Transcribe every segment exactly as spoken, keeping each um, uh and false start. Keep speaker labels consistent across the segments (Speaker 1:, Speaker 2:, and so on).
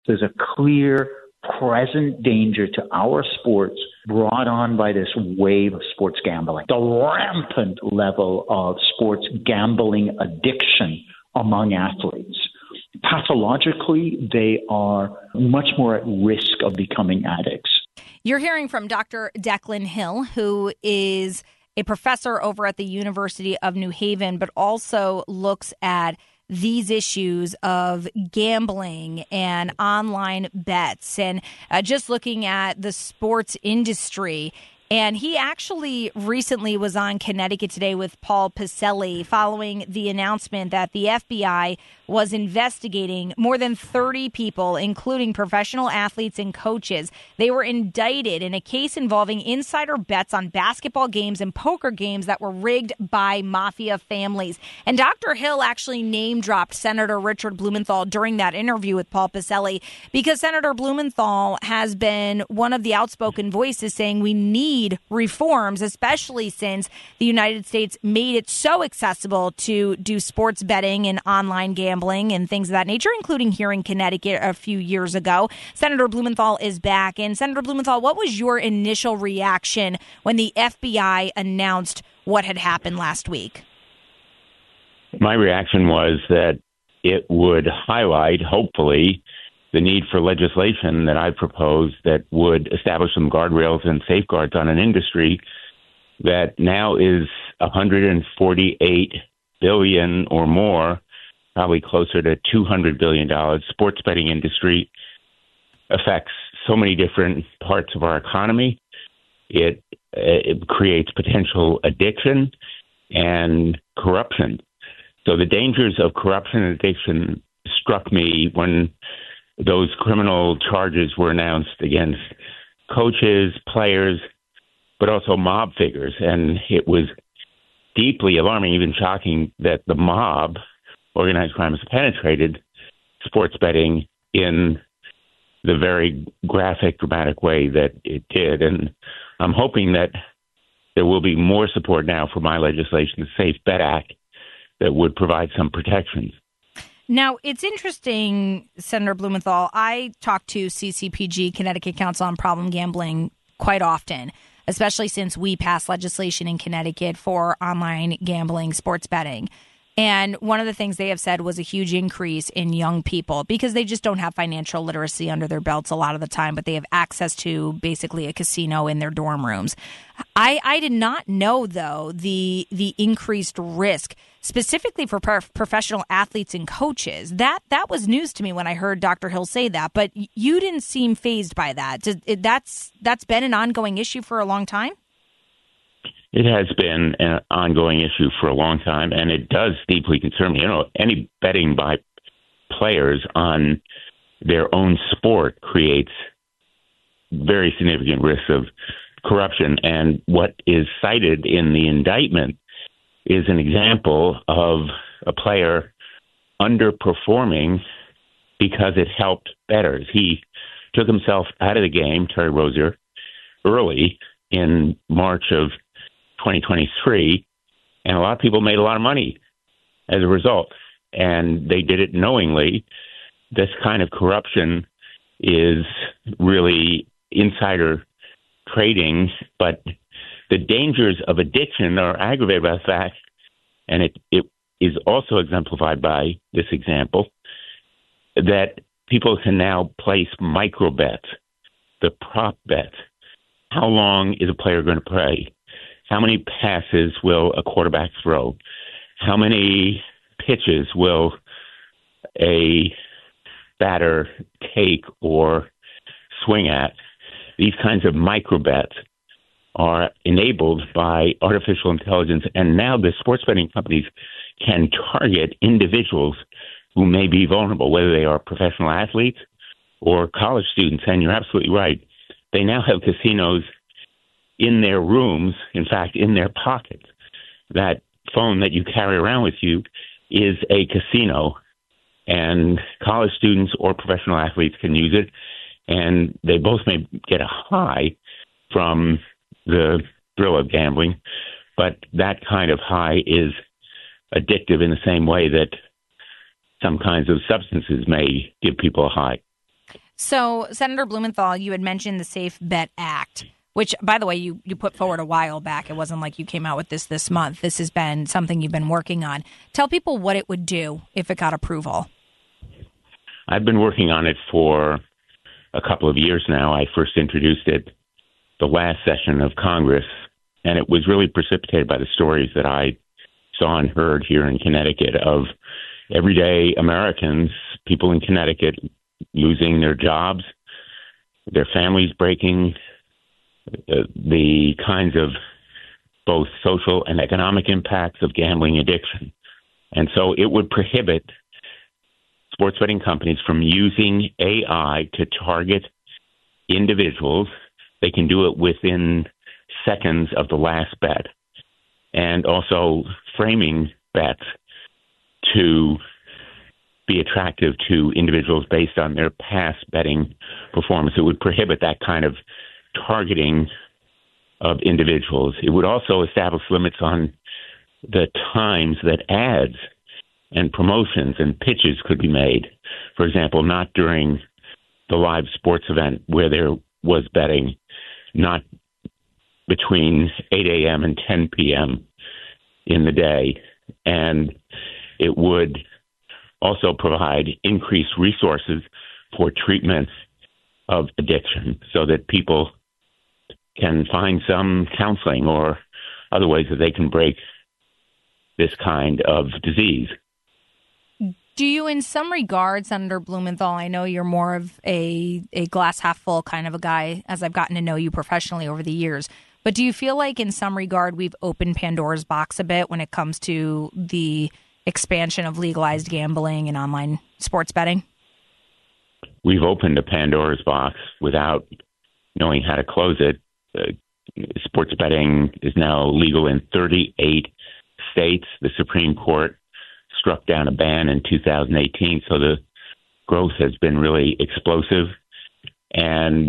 Speaker 1: There's a clear present danger to our sports brought on by this wave of sports gambling. The rampant level of sports gambling addiction among athletes. Pathologically, they are much more at risk of becoming addicts.
Speaker 2: You're hearing from Doctor Declan Hill, who is a professor over at the University of New Haven, but also looks at these issues of gambling and online bets and uh, just looking at the sports industry. And he actually recently was on Connecticut Today with Paul Pacelli following the announcement that the F B I was investigating more than thirty people, including professional athletes and coaches. They were indicted in a case involving insider bets on basketball games and poker games that were rigged by mafia families. And Doctor Hill actually name-dropped Senator Richard Blumenthal during that interview with Paul Pacelli because Senator Blumenthal has been one of the outspoken voices saying we need reforms, especially since the United States made it so accessible to do sports betting and online gambling and things of that nature, including here in Connecticut a few years ago. Senator Blumenthal is back. And Senator Blumenthal, what was your initial reaction when the F B I announced what had happened last week?
Speaker 3: My reaction was that it would highlight, hopefully, the need for legislation that I proposed that would establish some guardrails and safeguards on an industry that now is one hundred forty-eight billion dollars or more, probably closer to two hundred billion dollars. Sports betting industry affects so many different parts of our economy. It, it creates potential addiction and corruption. So the dangers of corruption and addiction struck me when those criminal charges were announced against coaches, players, but also mob figures. And it was deeply alarming, even shocking, that the mob, organized crime, has penetrated sports betting in the very graphic, dramatic way that it did. And I'm hoping that there will be more support now for my legislation, the Safe Bet Act, that would provide some protections.
Speaker 2: Now, it's interesting, Senator Blumenthal, I talk to C C P G, Connecticut Council on Problem Gambling, quite often, especially since we passed legislation in Connecticut for online gambling, sports betting. And one of the things they have said was a huge increase in young people because they just don't have financial literacy under their belts a lot of the time, but they have access to basically a casino in their dorm rooms. I, I did not know, though, the the increased risk specifically for prof- professional athletes and coaches. That that was news to me when I heard Doctor Hill say that, but you didn't seem fazed by that. Did, it, that's that's been an ongoing issue for a long time?
Speaker 3: It has been an ongoing issue for a long time, and it does deeply concern me. You know, any betting by players on their own sport creates very significant risks of corruption. And what is cited in the indictment is an example of a player underperforming because it helped bettors. He took himself out of the game, Terry Rozier, early in March of twenty twenty-three, and a lot of people made a lot of money as a result, and they did it knowingly. This kind of corruption is really insider trading, but the dangers of addiction are aggravated by the fact, and it, it is also exemplified by this example, that people can now place micro bets, the prop bets. How long is a player going to play? How many passes will a quarterback throw? How many pitches will a batter take or swing at? These kinds of micro bets are enabled by artificial intelligence, and now the sports betting companies can target individuals who may be vulnerable, whether they are professional athletes or college students. And you're absolutely right. They now have casinos in their rooms, in fact, in their pockets. That phone that you carry around with you is a casino, and college students or professional athletes can use it, and they both may get a high from the thrill of gambling, but that kind of high is addictive in the same way that some kinds of substances may give people a high.
Speaker 2: So, Senator Blumenthal, you had mentioned the Safe Bet Act, which, by the way, you, you put forward a while back. It wasn't like you came out with this this month. This has been something you've been working on. Tell people what it would do if it got approval.
Speaker 3: I've been working on it for a couple of years now. I first introduced it the last session of Congress, and it was really precipitated by the stories that I saw and heard here in Connecticut of everyday Americans, people in Connecticut losing their jobs, their families breaking, uh, the kinds of both social and economic impacts of gambling addiction. And so it would prohibit sports betting companies from using A I to target individuals. They can do it within seconds of the last bet, and also framing bets to be attractive to individuals based on their past betting performance. It would prohibit that kind of targeting of individuals. It would also establish limits on the times that ads and promotions and pitches could be made. For example, not during the live sports event where there was betting, not between eight a.m. and ten p.m. in the day. And it would also provide increased resources for treatment of addiction so that people can find some counseling or other ways that they can break this kind of disease.
Speaker 2: Do you, in some regard, Senator Blumenthal, I know you're more of a, a glass half full kind of a guy as I've gotten to know you professionally over the years, but do you feel like in some regard we've opened Pandora's box a bit when it comes to the expansion of legalized gambling and online sports betting?
Speaker 3: We've opened a Pandora's box without knowing how to close it. Uh, sports betting is now legal in thirty-eight states. The Supreme Court struck down a ban in two thousand eighteen, so the growth has been really explosive. And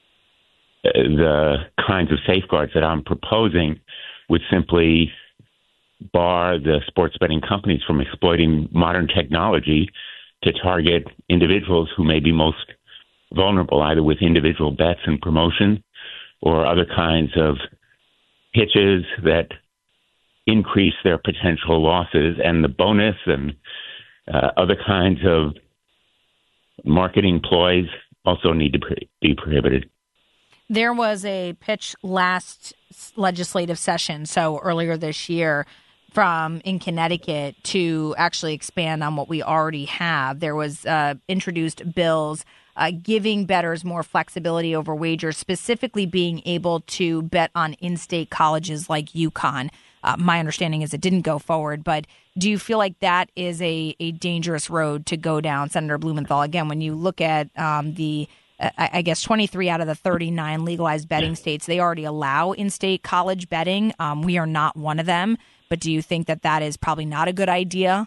Speaker 3: the kinds of safeguards that I'm proposing would simply bar the sports betting companies from exploiting modern technology to target individuals who may be most vulnerable, either with individual bets and promotion or other kinds of pitches that increase their potential losses, and the bonus and uh, other kinds of marketing ploys also need to pre- be prohibited.
Speaker 2: There was a pitch last legislative session, so earlier this year, from in Connecticut to actually expand on what we already have. There was uh, introduced bills uh, giving bettors more flexibility over wagers, specifically being able to bet on in-state colleges like UConn. Uh, my understanding is it didn't go forward, but do you feel like that is a, a dangerous road to go down, Senator Blumenthal? Again, when you look at um, the, uh, I guess, twenty-three out of the thirty-nine legalized betting states, they already allow in-state college betting. Um, we are not one of them, but do you think that that is probably not a good idea?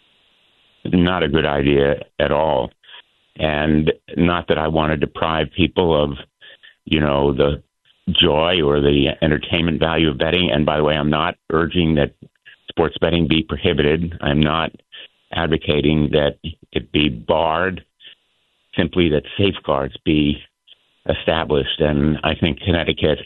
Speaker 3: Not a good idea at all. And not that I want to deprive people of, you know, the joy or the entertainment value of betting. And by the way, I'm not urging that sports betting be prohibited. I'm not advocating that it be barred, simply that safeguards be established. And I think Connecticut,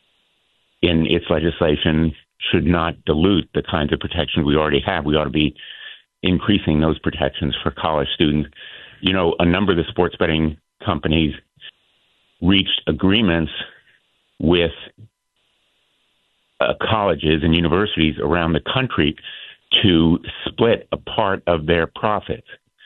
Speaker 3: in its legislation, should not dilute the kinds of protections we already have. We ought to be increasing those protections for college students. You know, a number of the sports betting companies reached agreements with uh, colleges and universities around the country to split a part of their profits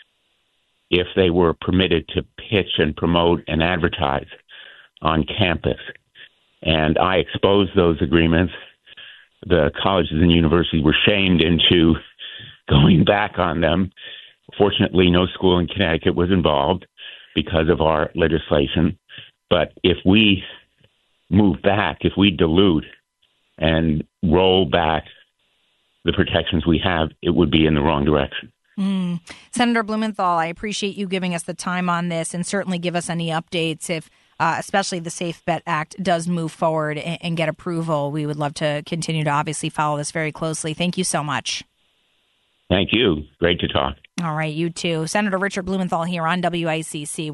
Speaker 3: if they were permitted to pitch and promote and advertise on campus. And I exposed those agreements. The colleges and universities were shamed into going back on them. Fortunately, no school in Connecticut was involved because of our legislation. But if we move back, if we dilute and roll back the protections we have, it would be in the wrong direction.
Speaker 2: Mm. Senator Blumenthal, I appreciate you giving us the time on this, and certainly give us any updates if Uh, especially the Safe Bet Act does move forward and, and get approval. We would love to continue to obviously follow this very closely. Thank you so much.
Speaker 3: Thank you. Great to talk.
Speaker 2: All right, you too. Senator Richard Blumenthal here on W I C C.